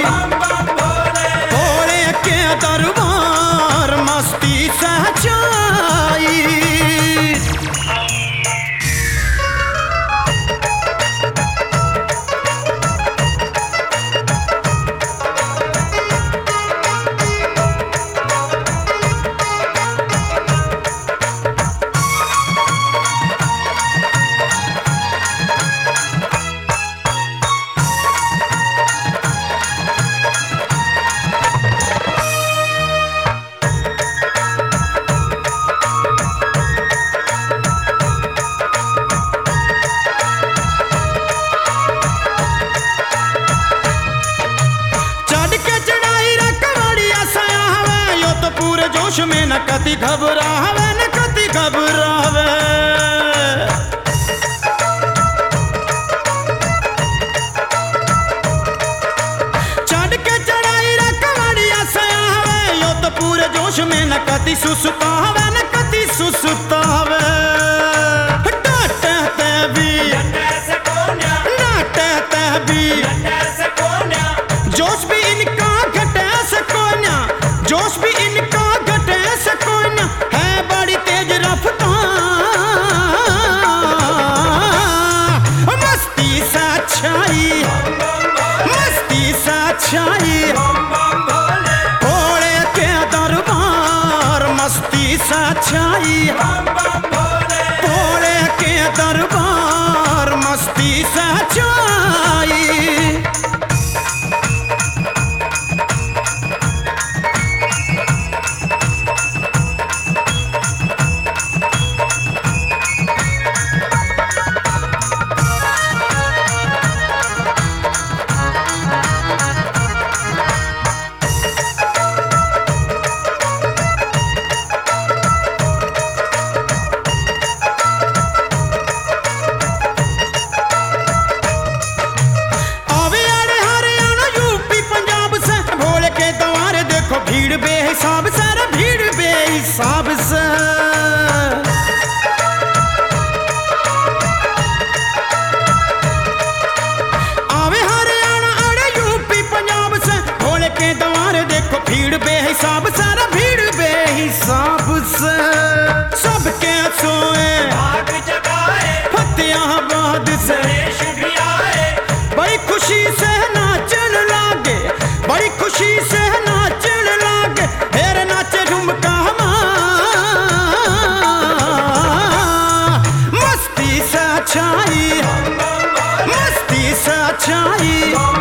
भोले के दरबार मस्ती सचाई। जोश में न कति घबरावे न कति घबरावे। चढ़ के चढ़ाई रखवाड़िया से आवे यो तो पूरे जोश में न कति सुसुतावे न कति सुसुतावे। डांटते भी जोश भी इनका घटे से कोन्या, जोश भी इनका है बड़ी तेज रफ्तार। मस्ती सचाई, मस्ती सचाई। भोले के दरबार मस्ती सचाई। भोले के दरबार मस्ती सचाई। भीड़ बेहिसाब से, भीड़ बेहिसाब से। आवे हरियाणा अरे यूपी पंजाब से, भोले के द्वार देखो भीड़ बेहिसाब से, भीड़ बेहिसाब से। सबके सोए भाग जगाए फतेहाबाद से भी आए, बड़ी खुशी से नाचन लागे, बड़ी खुशी से मस्ती सचाई।